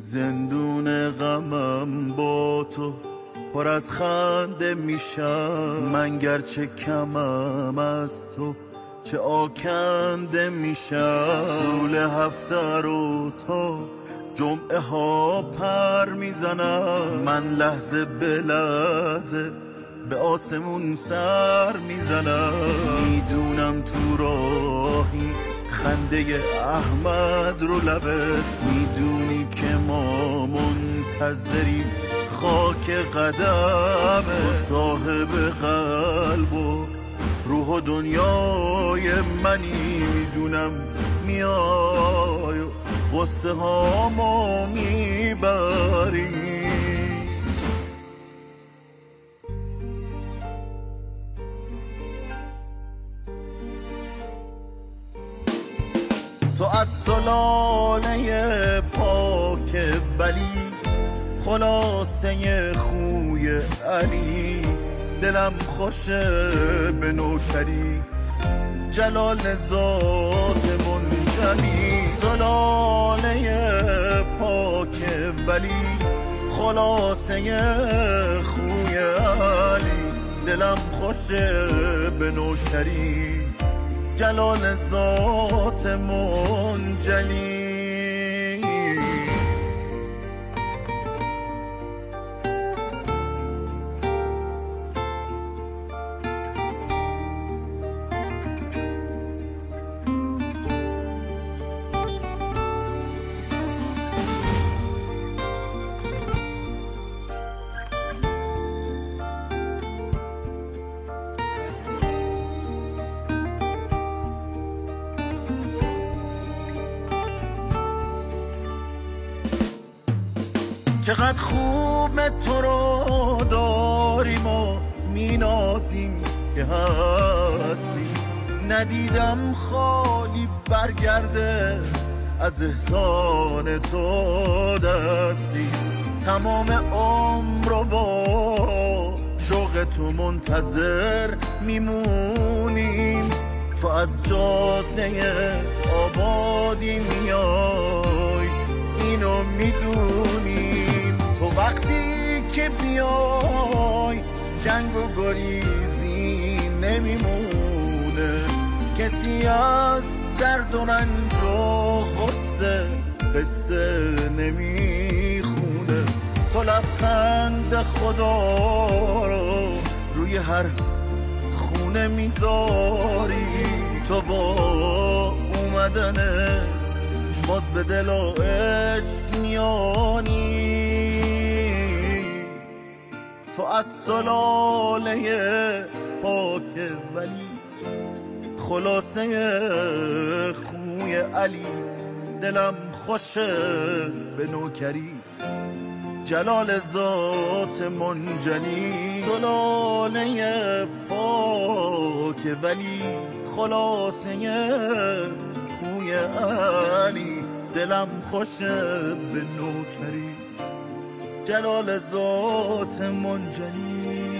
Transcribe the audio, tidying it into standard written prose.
زندون غمم با تو پر از خنده میشم، من گرچه کمم از تو چه آکنده میشم. طول هفته رو تا جمعه ها پر میزنم، من لحظه به لحظه به آسمون سر میزنم. میدونم تو راهی خنده احمد رو لبت، میدونی که ما منتظریم خاک قدمه. تو صاحب قلب و روح و دنیای منی، میدونم میای و غصه هامو میبری. تو از سلاله پاک ولی خلاصه خوی علی، دلم خوشه به نوکریت جلال ذات منجلی. سلاله پاک ولی خلاصه خوی علی، دلم خوشه به نوکری جلال ذات منجلی. چقدر خوب تو رو داریم و مینازیم که هستی، ندیدم خالی برگرده از احسان تو دستی. تمام عمر رو با شوق تو منتظر میمونیم، تو از جاده آبادی میای اینو میدونیم. تو وقتی که بیای جنگ و گریزی نمیمونه، کسی از درد و رنج و غصه قصه نمیخونه. تو لبخند خدا رو روی هر خونه میذاری، تو با اومدنت باز به دل و عشق میانی. تو از سلاله پاک ولی خلاصه خوی علی، دلم خوشه به نوکریت جلال ذات منجلی. سلاله پاک ولی خلاصه خوی علی، دلم خوشه به نوکری جلال ذات منجلی.